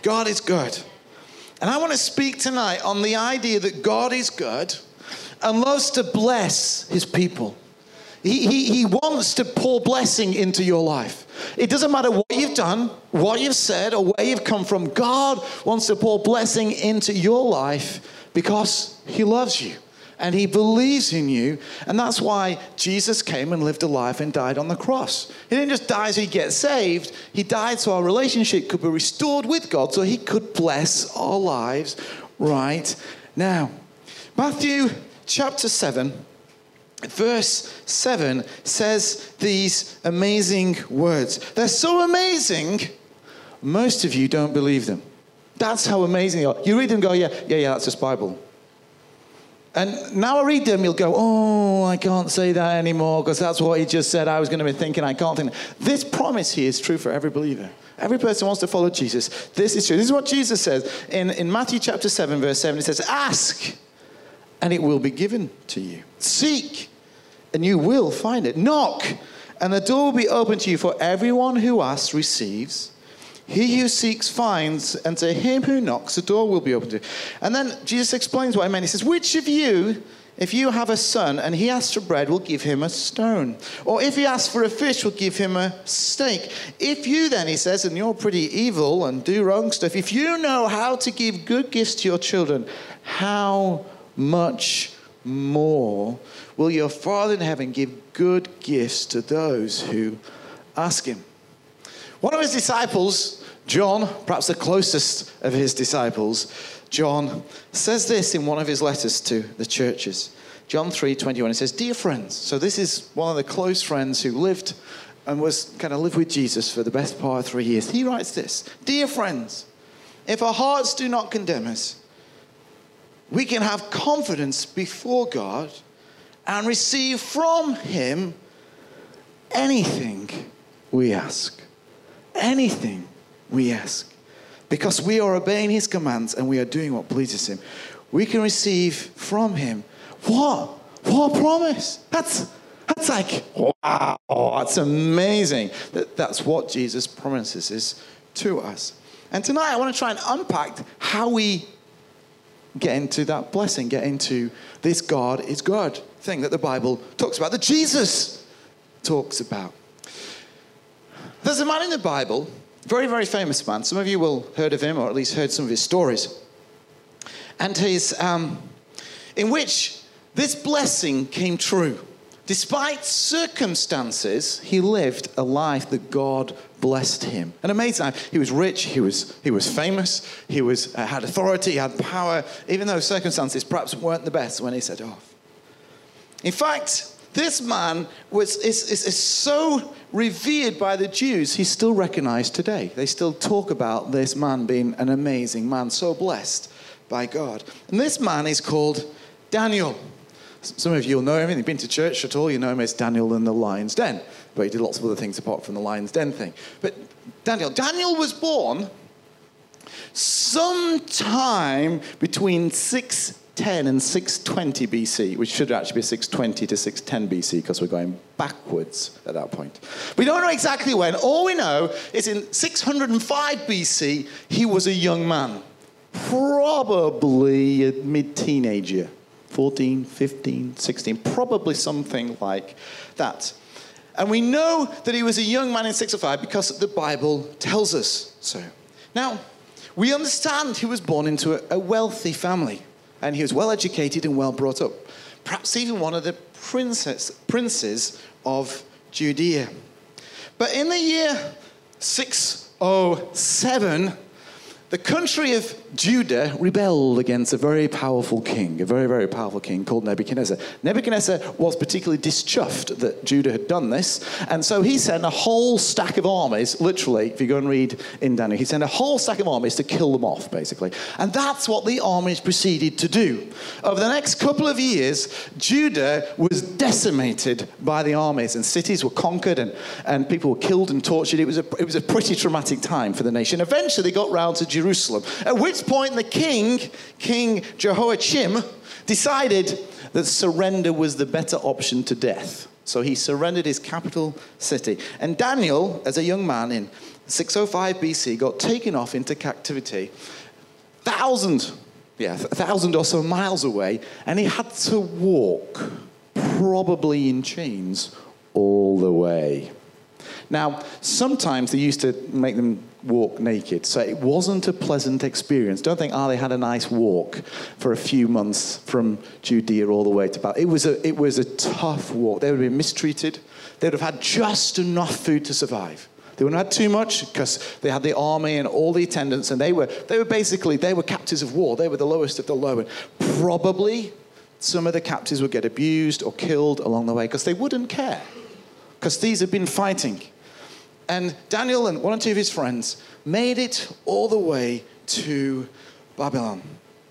God is good. And I want to speak tonight on the idea that God is good and loves to bless his people. He wants to pour blessing into your life. It doesn't matter what you've done, what you've said, or where you've come from. God wants to pour blessing into your life because he loves you and he believes in you. And that's why Jesus came and lived a life and died on the cross. He didn't just die so he gets saved. He died so our relationship could be restored with God, so he could bless our lives right now. Matthew chapter 7. Verse 7 says these amazing words. They're so amazing, most of you don't believe them. That's how amazing they are. You read them and go, yeah, that's just Bible. And now I read them, you'll go, oh, I can't say that anymore because that's what he just said. I was going to be thinking, I can't think. This promise here is true for every believer. Every person wants to follow Jesus. This is true. This is what Jesus says. In Matthew chapter 7, verse 7, it says, ask, and it will be given to you. Seek, and you will find it. Knock, and the door will be open to you. For everyone who asks receives. He who seeks finds, and to him who knocks, the door will be open to you. And then Jesus explains what I meant. He says, which of you, if you have a son and he asks for bread, will give him a stone? Or if he asks for a fish, will give him a snake? If you then, he says, and you're pretty evil and do wrong stuff, if you know how to give good gifts to your children, how much more will your Father in heaven give good gifts to those who ask him? One of his disciples, John, perhaps the closest of his disciples, John, says this in one of his letters to the churches. John 3:21, it says, dear friends. So this is one of the close friends who lived and was kind of lived with Jesus for the best part of 3 years. He writes this, dear friends, if our hearts do not condemn us, we can have confidence before God and receive from him anything we ask. Anything we ask. Because we are obeying his commands and we are doing what pleases him. We can receive from him. What? What a promise. That's like, wow, that's amazing. That's what Jesus promises is to us. And tonight I want to try and unpack how we get into that blessing, get into this God is good thing that the Bible talks about, that Jesus talks about. There's a man in the Bible, very, very famous man. Some of you will have heard of him, or at least heard some of his stories. And he's, in which this blessing came true. Despite circumstances, he lived a life that God blessed him. An amazing life. He was rich, he was famous, he had authority, he had power, even though circumstances perhaps weren't the best when he set off. In fact, this man is so revered by the Jews, he's still recognized today. They still talk about this man being an amazing man, so blessed by God. And this man is called Daniel. Some of you will know him. If you've been to church at all, you know him as Daniel in the Lion's Den. But he did lots of other things apart from the Lion's Den thing. But Daniel was born sometime between 610 and 620 BC, which should actually be 620 to 610 BC because we're going backwards at that point. We don't know exactly when. All we know is in 605 BC, he was a young man, probably a mid-teenager. 14, 15, 16, probably something like that. And we know that he was a young man in 605 because the Bible tells us so. Now, we understand he was born into a wealthy family, and he was well educated and well brought up. Perhaps even one of the princes of Judea. But in the year 607, the country of Judah rebelled against a very powerful king called Nebuchadnezzar. Nebuchadnezzar was particularly dischuffed that Judah had done this, and so he sent a whole stack of armies, literally, if you go and read in Daniel, he sent a whole stack of armies to kill them off, basically. And that's what the armies proceeded to do. Over the next couple of years, Judah was decimated by the armies, and cities were conquered, and people were killed and tortured. It was a pretty traumatic time for the nation. Eventually, they got round to Jerusalem, at which point the King Jehoiachim, decided that surrender was the better option to death. So he surrendered his capital city. And Daniel, as a young man in 605 BC, got taken off into captivity, 1,000 or so miles away, and he had to walk, probably in chains, all the way. Now, sometimes they used to make them walk naked, so it wasn't a pleasant experience. Don't think, they had a nice walk for a few months from Judea all the way to Babylon. It was a tough walk. They would have been mistreated. They would have had just enough food to survive. They wouldn't have had too much because they had the army and all the attendants, and they were captives of war. They were the lowest of the low. And probably some of the captives would get abused or killed along the way because they wouldn't care, because these had been fighting. And Daniel and one or two of his friends made it all the way to Babylon.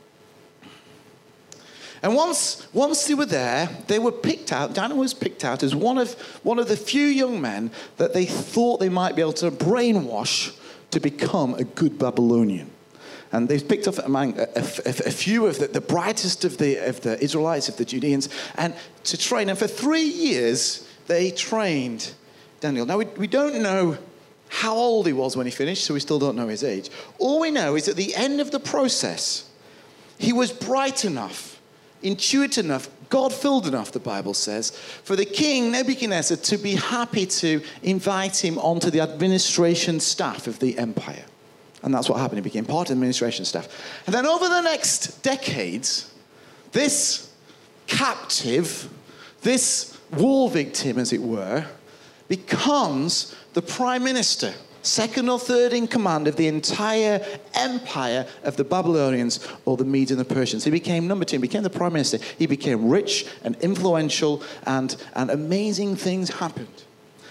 And once they were there, they were picked out. Daniel was picked out as one of the few young men that they thought they might be able to brainwash to become a good Babylonian. And they picked up among a few of the brightest of the Israelites, of the Judeans, and to train. And for 3 years, they trained Daniel. Now, we don't know how old he was when he finished, so we still don't know his age. All we know is at the end of the process, he was bright enough, intuitive enough, God-filled enough, the Bible says, for the king, Nebuchadnezzar, to be happy to invite him onto the administration staff of the empire. And that's what happened. He became part of the administration staff. And then over the next decades, this captive, this war victim, as it were, becomes the prime minister, second or third in command of the entire empire of the Babylonians or the Medes and the Persians. He became number 2, he became the prime minister. He became rich and influential, and amazing things happened.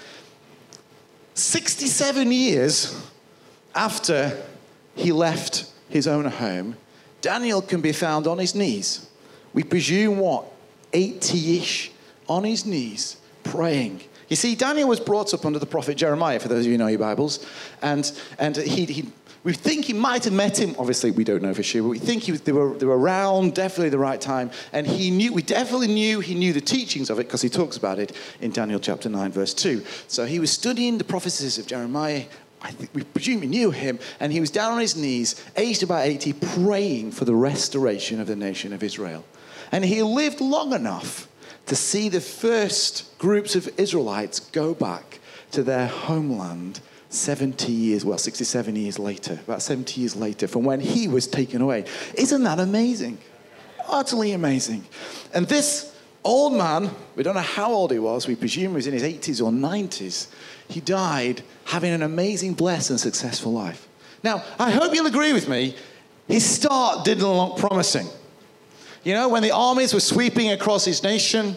67 years after he left his own home, Daniel can be found on his knees. We presume, 80-ish, on his knees, praying. You see, Daniel was brought up under the prophet Jeremiah, for those of you who know your Bibles, and we think he might have met him. Obviously, we don't know for sure, but we think they were around, definitely the right time, and we definitely knew he knew the teachings of it, because he talks about it in Daniel chapter 9, verse 2. So he was studying the prophecies of Jeremiah. I think we presume he knew him, and he was down on his knees, aged about 80, praying for the restoration of the nation of Israel. And he lived long enough to see the first groups of Israelites go back to their homeland 67 years later, about 70 years later, from when he was taken away. Isn't that amazing? Utterly amazing. And this old man, we don't know how old he was, we presume he was in his 80s or 90s, he died having an amazing, blessed, and successful life. Now, I hope you'll agree with me, his start didn't look promising. You know, when the armies were sweeping across his nation,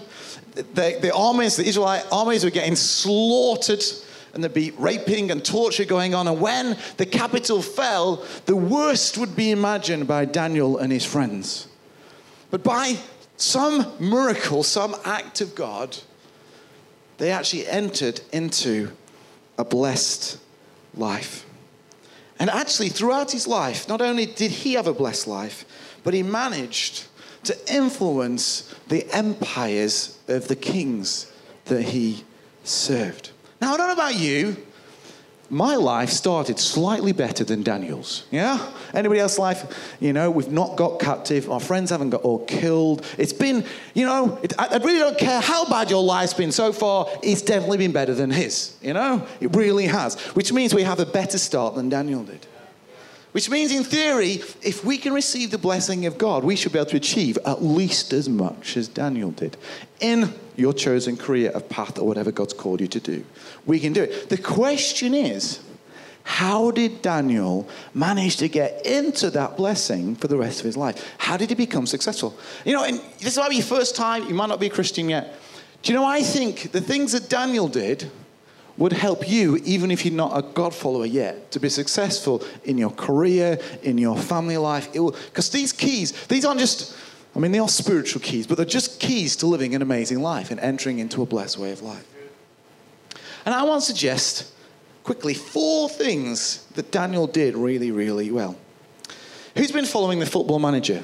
the Israelite armies were getting slaughtered, and there'd be raping and torture going on. And when the capital fell, the worst would be imagined by Daniel and his friends. But by some miracle, some act of God, they actually entered into a blessed life. And actually, throughout his life, not only did he have a blessed life, but he managed to influence the empires of the kings that he served. Now, I don't know about you, my life started slightly better than Daniel's. Yeah? Anybody else's life? You know, we've not got captive. Our friends haven't got all killed. It's been, I really don't care how bad your life's been so far. It's definitely been better than his. It really has. Which means we have a better start than Daniel did. Which means, in theory, if we can receive the blessing of God, we should be able to achieve at least as much as Daniel did in your chosen career of path or whatever God's called you to do. We can do it. The question is, how did Daniel manage to get into that blessing for the rest of his life? How did he become successful? And this might be your first time. You might not be a Christian yet. Do you know, I think the things that Daniel did would help you, even if you're not a God follower yet, to be successful in your career, in your family life. Because these keys, these aren't just, they are spiritual keys, but they're just keys to living an amazing life and entering into a blessed way of life. And I want to suggest, quickly, 4 things that Daniel did really, really well. Who's been following the Football Manager?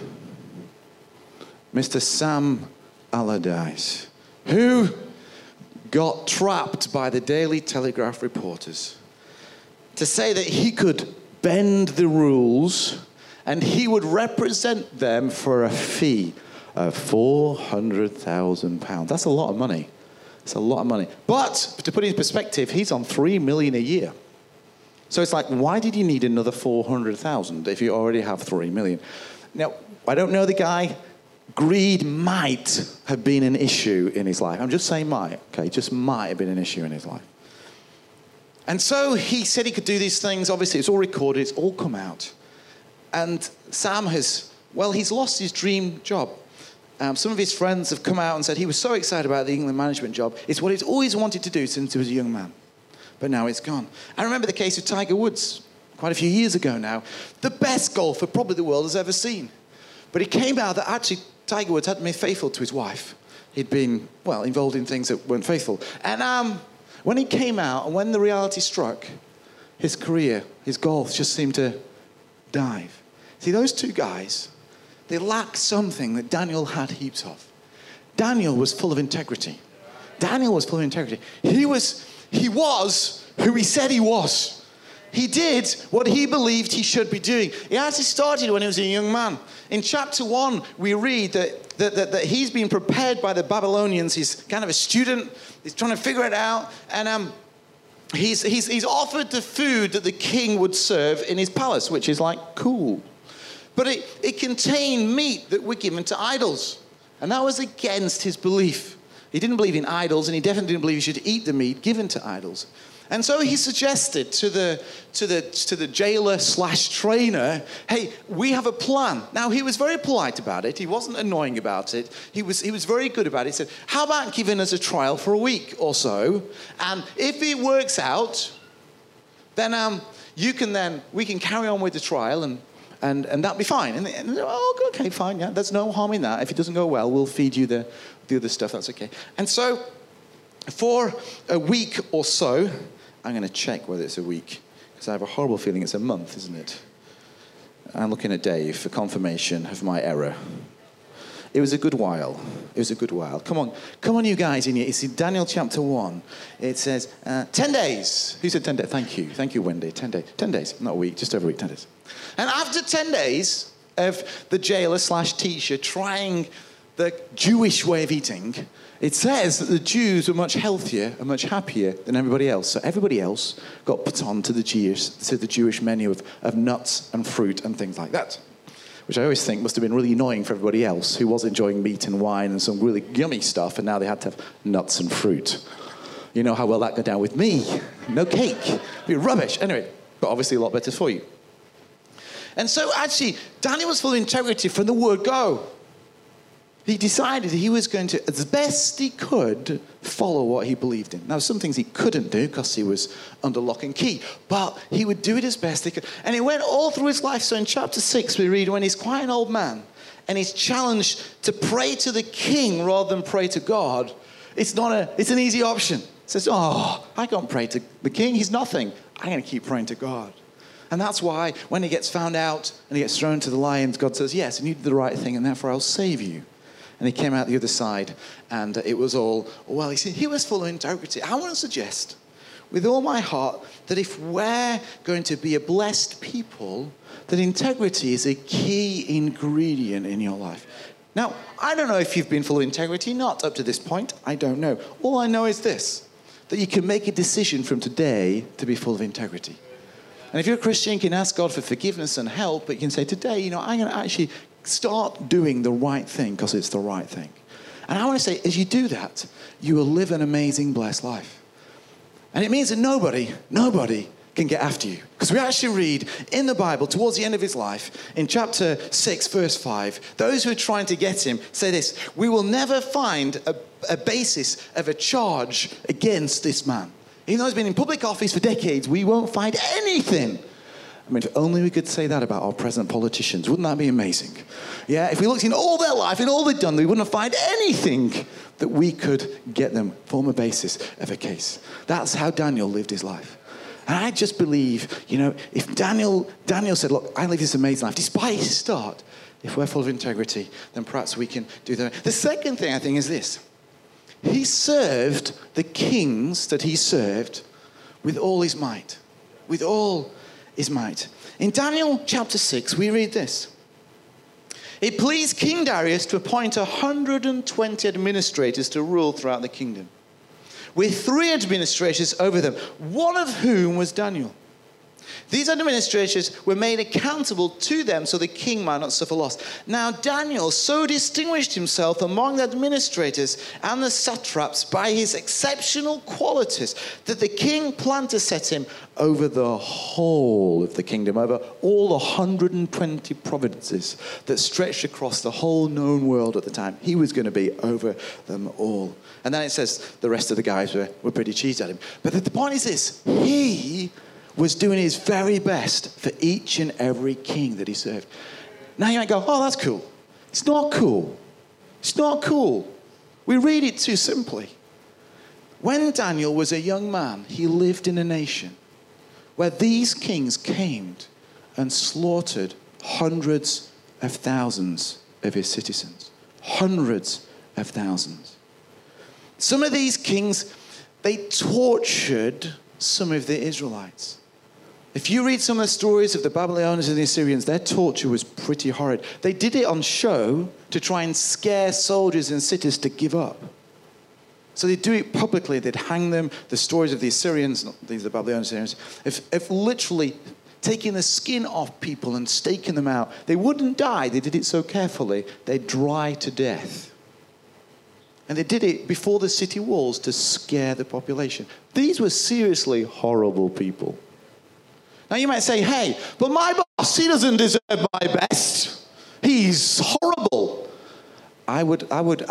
Mr. Sam Allardyce. Who got trapped by the Daily Telegraph reporters. to say that he could bend the rules and he would represent them for a fee of £400,000. That's a lot of money. It's a lot of money. But to put it in perspective, he's on $3 million a year. So it's like, why did you need another 400,000 if you already have 3 million? Now, I don't know the guy. Greed might have been an issue in his life. I'm just saying might, okay? Just might have been an issue in his life. And so he said he could do these things. Obviously, it's all recorded. It's all come out. And Sam he's lost his dream job. Some of his friends have come out and said he was so excited about the England management job. It's what he's always wanted to do since he was a young man. But now it's gone. I remember the case of Tiger Woods quite a few years ago now. The best golfer probably the world has ever seen. But it came out that actually Tiger Woods hadn't been faithful to his wife. He'd been, involved in things that weren't faithful. And when he came out and when the reality struck, his career, his golf just seemed to dive. See, those two guys, they lacked something that Daniel had heaps of. Daniel was full of integrity. Daniel was full of integrity. He was who he said he was. He did what he believed he should be doing. It actually started when he was a young man. In chapter 1, we read that he's been prepared by the Babylonians. He's kind of a student. He's trying to figure it out. And he's offered the food that the king would serve in his palace, which is like cool. But it contained meat that were given to idols. And that was against his belief. He didn't believe in idols, and he definitely didn't believe he should eat the meat given to idols. And so he suggested to the jailer/trainer, hey, we have a plan. Now, he was very polite about it. He wasn't annoying about it. He was very good about it. He said, how about giving us a trial for a week or so? And if it works out, then we can carry on with the trial and that'll be fine. And okay, fine, yeah, there's no harm in that. If it doesn't go well, we'll feed you the other stuff, that's okay. And so for a week or so, I'm going to check whether it's a week, because I have a horrible feeling it's a month, isn't it? I'm looking at Dave for confirmation of my error. It was a good while. Come on, you guys in here. It's in Daniel chapter 1. It says 10 days. Who said 10 days? Thank you, Wendy. 10 days. 10 days, not a week, just over a week, 10 days. And after 10 days of the jailer/teacher trying the Jewish way of eating, it says that the Jews were much healthier and much happier than everybody else. So everybody else got put on to the Jewish menu of nuts and fruit and things like that, which I always think must have been really annoying for everybody else who was enjoying meat and wine and some really yummy stuff, and now they had to have nuts and fruit. You know how well that got down with me. No cake. It'd be rubbish. Anyway, but obviously a lot better for you. And so actually, Daniel was full of integrity from the word go. He decided he was going to, as best he could, follow what he believed in. Now, some things he couldn't do because he was under lock and key, but he would do it as best he could. And it went all through his life. So in chapter 6, we read when he's quite an old man and he's challenged to pray to the king rather than pray to God. It's an easy option. He says, I can't pray to the king. He's nothing. I'm going to keep praying to God. And that's why when he gets found out and he gets thrown to the lions, God says, yes, and you did the right thing, and therefore I'll save you. And he came out the other side, and it was all, he was full of integrity. I want to suggest, with all my heart, that if we're going to be a blessed people, that integrity is a key ingredient in your life. Now, I don't know if you've been full of integrity, not up to this point. I don't know. All I know is this, that you can make a decision from today to be full of integrity. And if you're a Christian, you can ask God for forgiveness and help, but you can say, today, I'm going to actually start doing the right thing because it's the right thing. And I want to say, as you do that, you will live an amazing, blessed life. And it means that nobody can get after you. Because we actually read in the Bible, towards the end of his life, in chapter 6, verse 5, those who are trying to get him say this, we will never find a basis of a charge against this man. Even though he's been in public office for decades, we won't find anything. I mean, if only we could say that about our present politicians. Wouldn't that be amazing? Yeah, if we looked in all their life, in all they've done, we wouldn't find anything that we could get them, form a basis of a case. That's how Daniel lived his life. And I just believe, if Daniel said, look, I live this amazing life, despite his start, if we're full of integrity, then perhaps we can do that. The second thing I think is this. He served the kings that he served with all his might. with all his might. In Daniel chapter 6, we read this. It pleased King Darius to appoint 120 administrators to rule throughout the kingdom, with 3 administrators over them, one of whom was Daniel. These administrators were made accountable to them so the king might not suffer loss. Now Daniel so distinguished himself among the administrators and the satraps by his exceptional qualities that the king planned to set him over the whole of the kingdom, over all the 120 provinces that stretched across the whole known world at the time. He was going to be over them all. And then it says the rest of the guys were pretty cheesed at him. But the point is this, he was doing his very best for each and every king that he served. Now you might go, oh, that's cool. It's not cool. It's not cool. We read it too simply. When Daniel was a young man, he lived in a nation where these kings came and slaughtered hundreds of thousands of his citizens. Hundreds of thousands. Some of these kings, they tortured some of the Israelites. If you read some of the stories of the Babylonians and the Assyrians, their torture was pretty horrid. They did it on show to try and scare soldiers in cities to give up. So they'd do it publicly. They'd hang them. The stories of the Assyrians, these are the Babylonian Assyrians, if literally taking the skin off people and staking them out, they wouldn't die. They did it so carefully, they'd dry to death. And they did it before the city walls to scare the population. These were seriously horrible people. Now you might say, hey, but my boss, he doesn't deserve my best. He's horrible. I would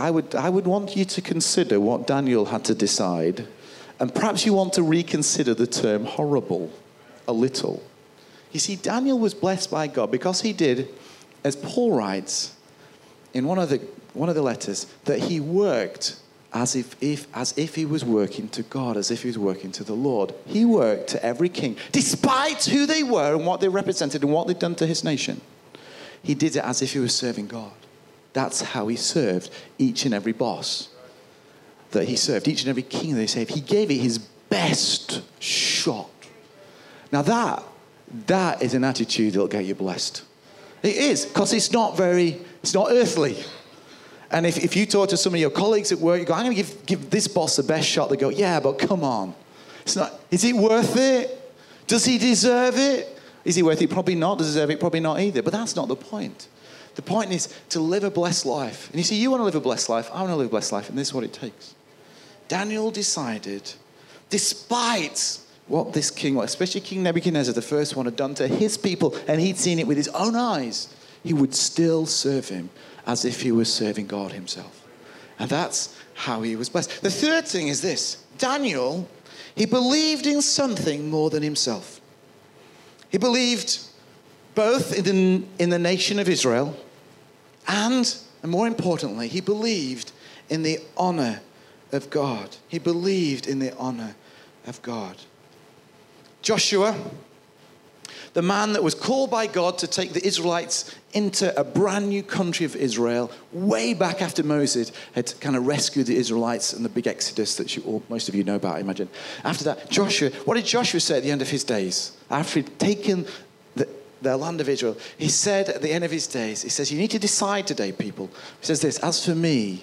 want you to consider what Daniel had to decide. And perhaps you want to reconsider the term horrible a little. You see, Daniel was blessed by God because he did, as Paul writes in one of the letters, that he worked as if he was working to God, as if he was working to the Lord. He worked to every king, despite who they were and what they represented and what they'd done to his nation. He did it as if he was serving God. That's how he served each and every boss that he served, each and every king that he served. He gave it his best shot. Now that is an attitude that'll get you blessed. It is, because it's not earthly. And if you talk to some of your colleagues at work, you go, I'm going to give this boss the best shot. They go, yeah, but come on. It's not. Is it worth it? Does he deserve it? Is he worth it? Probably not. Does he deserve it? Probably not either. But that's not the point. The point is to live a blessed life. And you see, you want to live a blessed life. I want to live a blessed life. And this is what it takes. Daniel decided, despite what this king, especially King Nebuchadnezzar, the first one, had done to his people, and he'd seen it with his own eyes, he would still serve him as if he was serving God himself. And that's how he was blessed. The third thing is this. Daniel, he believed in something more than himself. He believed both in the nation of Israel and more importantly, he believed in the honor of God. He believed in the honor of God. Joshua, the man that was called by God to take the Israelites into a brand new country of Israel, way back after Moses had kind of rescued the Israelites and the big exodus that most of you know about, I imagine. After that, Joshua, what did Joshua say at the end of his days? After he'd taken the land of Israel, he said at the end of his days, he says, you need to decide today, people. He says this, as for me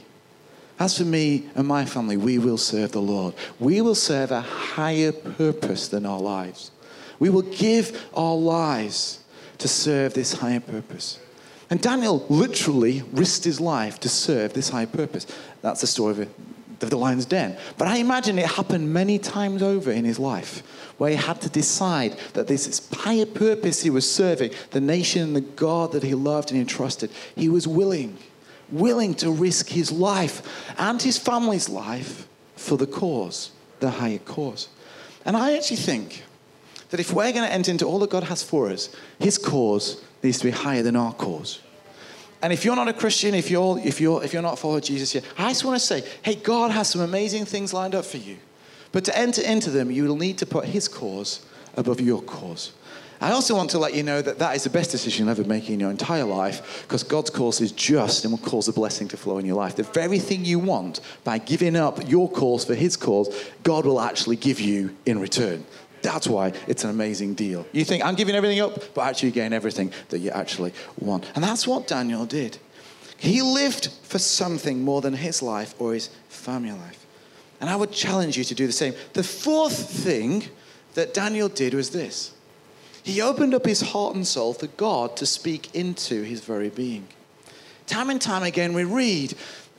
and my family, we will serve the Lord. We will serve a higher purpose than our lives. We will give our lives to serve this higher purpose. And Daniel literally risked his life to serve this higher purpose. That's the story of the lion's den. But I imagine it happened many times over in his life, where he had to decide that this higher purpose he was serving, the nation and the God that he loved and entrusted, he was willing to risk his life and his family's life for the cause, the higher cause. And I actually think that if we're going to enter into all that God has for us, his cause needs to be higher than our cause. And if you're not a Christian, if you're not following Jesus yet, I just want to say, hey, God has some amazing things lined up for you. But to enter into them, you will need to put his cause above your cause. I also want to let you know that is the best decision you'll ever make in your entire life, because God's cause is just and will cause a blessing to flow in your life. The very thing you want, by giving up your cause for his cause, God will actually give you in return. That's why it's an amazing deal. You think, I'm giving everything up, but actually you gain everything that you actually want. And that's what Daniel did. He lived for something more than his life or his family life. And I would challenge you to do the same. The fourth thing that Daniel did was this. He opened up his heart and soul for God to speak into his very being. Time and time again we read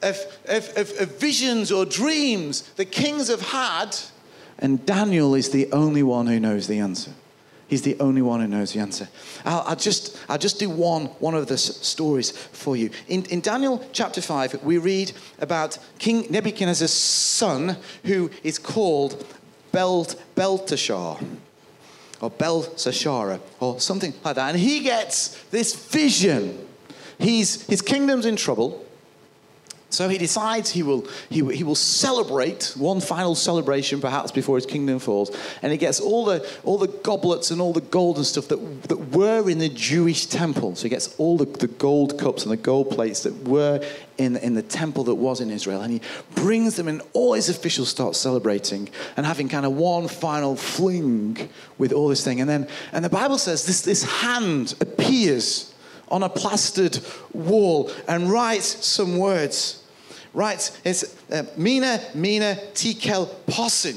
of visions or dreams that kings have had, and Daniel is the only one who knows the answer. He's the only one who knows the answer. I'll just do one of the stories for you. In Daniel chapter 5, we read about King Nebuchadnezzar's son, who is called Belteshazzar, or Belshazzar, or something like that. And he gets this vision. His kingdom's in trouble. So he decides he will celebrate one final celebration, perhaps before his kingdom falls, and he gets all the goblets and all the gold and stuff that were in the Jewish temple. So he gets all the gold cups and the gold plates that were in the temple that was in Israel, and he brings them, and all his officials start celebrating and having kind of one final fling with all this thing, and the Bible says this hand appears on a plastered wall and writes some words. Right, it's Mina Tekel Posin.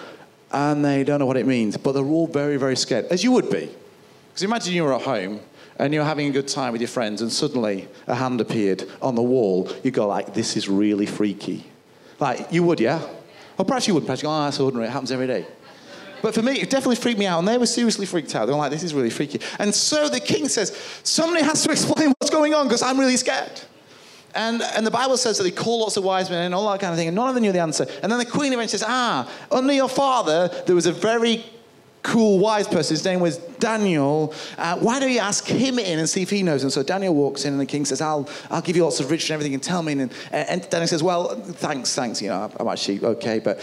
And they don't know what it means, but they're all very, very scared, as you would be. Because imagine you were at home and you're having a good time with your friends and suddenly a hand appeared on the wall. You go like, this is really freaky. Like, you would, yeah? Or perhaps you wouldn't. Perhaps you go, oh, that's ordinary, it happens every day. But for me, it definitely freaked me out, and they were seriously freaked out. They were like, this is really freaky. And so the king says, somebody has to explain what's going on because I'm really scared. And the Bible says that they call lots of wise men and all that kind of thing, and none of them knew the answer. And then the queen eventually says, under your father, there was a very cool wise person. His name was Daniel. Why don't you ask him in and see if he knows? And so Daniel walks in, and the king says, I'll give you lots of riches and everything, and tell me. And Daniel says, well, thanks. You know, I'm actually okay, but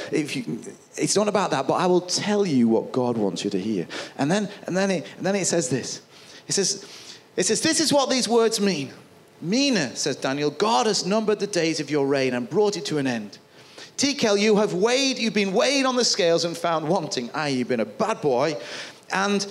it's not about that, but I will tell you what God wants you to hear. And then it says this. It says, this is what these words mean. Mina, says Daniel, God has numbered the days of your reign and brought it to an end. Tekel, you've been weighed on the scales and found wanting, i.e. you've been a bad boy. And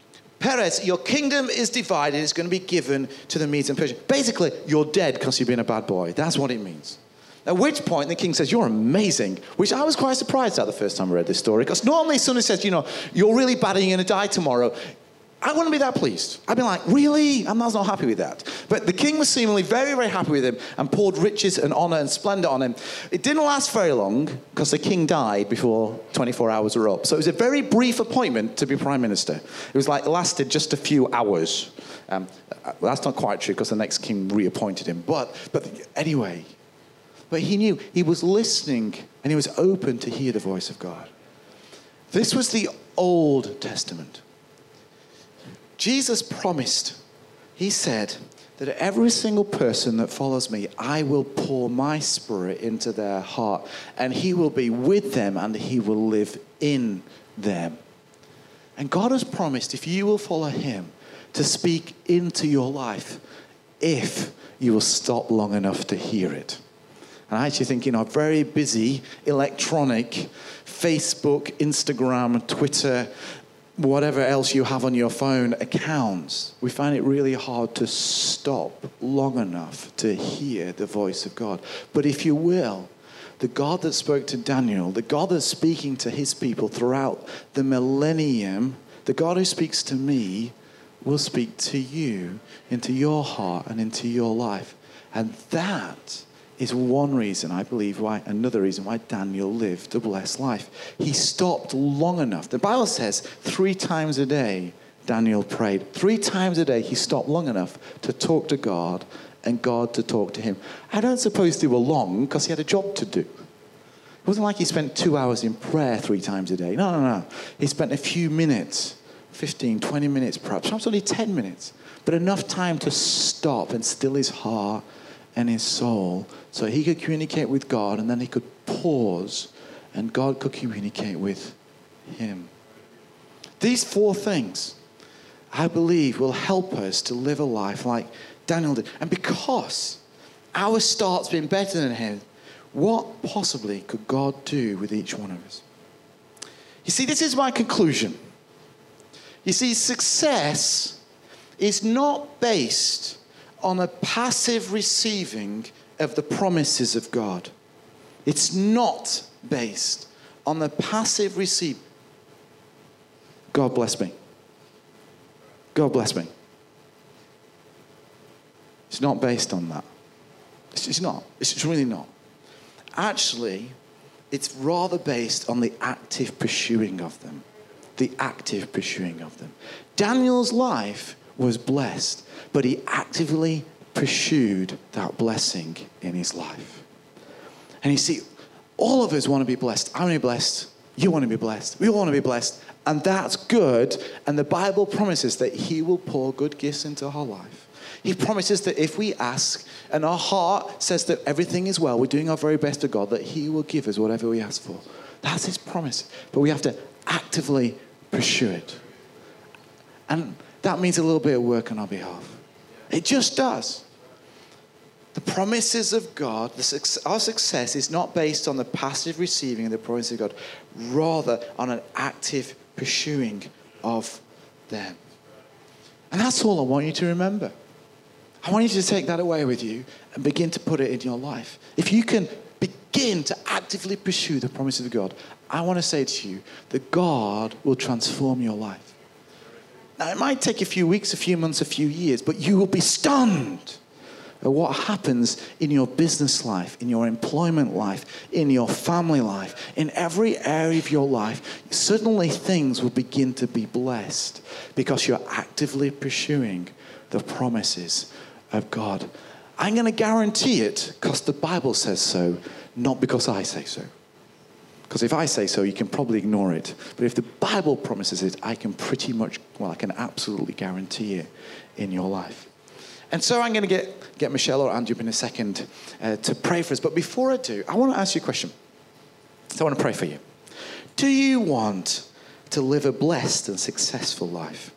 Peres, your kingdom is divided, it's going to be given to the Medes and Persians. Basically, you're dead because you've been a bad boy. That's what it means. At which point the king says, you're amazing, which I was quite surprised at the first time I read this story, because normally someone says, you know, you're really bad and you're going to die tomorrow. I wouldn't be that pleased. I'd be like, really? I'm not happy with that. But the king was seemingly very, very happy with him and poured riches and honor and splendor on him. It didn't last very long because the king died before 24 hours were up. So it was a very brief appointment to be prime minister. It was like, it lasted just a few hours. That's not quite true because the next king reappointed him. But anyway, but he knew, he was listening and he was open to hear the voice of God. This was the Old Testament. Jesus promised, he said, that every single person that follows me, I will pour my spirit into their heart, and he will be with them, and he will live in them. And God has promised, if you will follow him, to speak into your life, if you will stop long enough to hear it. And I actually think, our very busy electronic Facebook, Instagram, Twitter, whatever else you have on your phone accounts, we find it really hard to stop long enough to hear the voice of God. But if you will, the God that spoke to Daniel, the God that's speaking to his people throughout the millennium, the God who speaks to me will speak to you, into your heart and into your life. And that is one reason, I believe, another reason why Daniel lived a blessed life. He stopped long enough. The Bible says 3 times a day Daniel prayed. 3 times a day he stopped long enough to talk to God and God to talk to him. I don't suppose they were long because he had a job to do. It wasn't like he spent 2 hours in prayer 3 times a day. No. He spent a few minutes, 15, 20 minutes perhaps only 10 minutes, but enough time to stop and still his heart and his soul, so he could communicate with God, and then he could pause, and God could communicate with him. These 4 things, I believe, will help us to live a life like Daniel did. And because our start's been better than his, what possibly could God do with each one of us? You see, this is my conclusion. You see, success is not based on a passive receiving of the promises of God. It's not based on the passive receipt. God bless me. God bless me. It's not based on that. It's not. It's really not. Actually, it's rather based on the active pursuing of them. The active pursuing of them. Daniel's life was blessed, but he actively pursued that blessing in his life. And you see, all of us want to be blessed. I want to be blessed. You want to be blessed. We all want to be blessed. And that's good. And the Bible promises that he will pour good gifts into our life. He promises that if we ask and our heart says that everything is well, we're doing our very best to God, that he will give us whatever we ask for. That's his promise. But we have to actively pursue it. And that means a little bit of work on our behalf. It just does. The promises of God, our success is not based on the passive receiving of the promises of God, rather on an active pursuing of them. And that's all I want you to remember. I want you to take that away with you and begin to put it in your life. If you can begin to actively pursue the promises of God, I want to say to you that God will transform your life. Now, it might take a few weeks, a few months, a few years, but you will be stunned at what happens in your business life, in your employment life, in your family life, in every area of your life. Suddenly things will begin to be blessed because you're actively pursuing the promises of God. I'm going to guarantee it because the Bible says so, not because I say so. Because if I say so, you can probably ignore it. But if the Bible promises it, I can absolutely guarantee it in your life. And so I'm going to get Michelle or Andrew in a second to pray for us. But before I do, I want to ask you a question. So I want to pray for you. Do you want to live a blessed and successful life?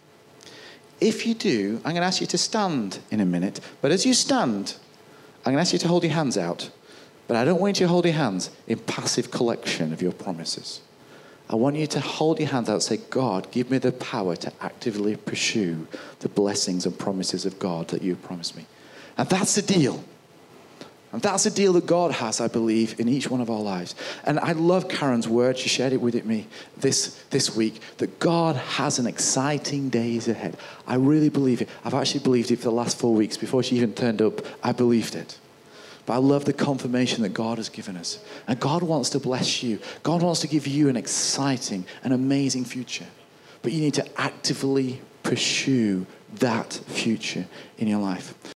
If you do, I'm going to ask you to stand in a minute. But as you stand, I'm going to ask you to hold your hands out. But I don't want you to hold your hands in passive collection of your promises. I want you to hold your hands out and say, God, give me the power to actively pursue the blessings and promises of God that you promised me. And that's the deal. And that's the deal that God has, I believe, in each one of our lives. And I love Karen's word. She shared it with me this week, that God has an exciting days ahead. I really believe it. I've actually believed it for the last 4 weeks. Before she even turned up, I believed it. But I love the confirmation that God has given us. And God wants to bless you. God wants to give you an exciting and amazing future. But you need to actively pursue that future in your life.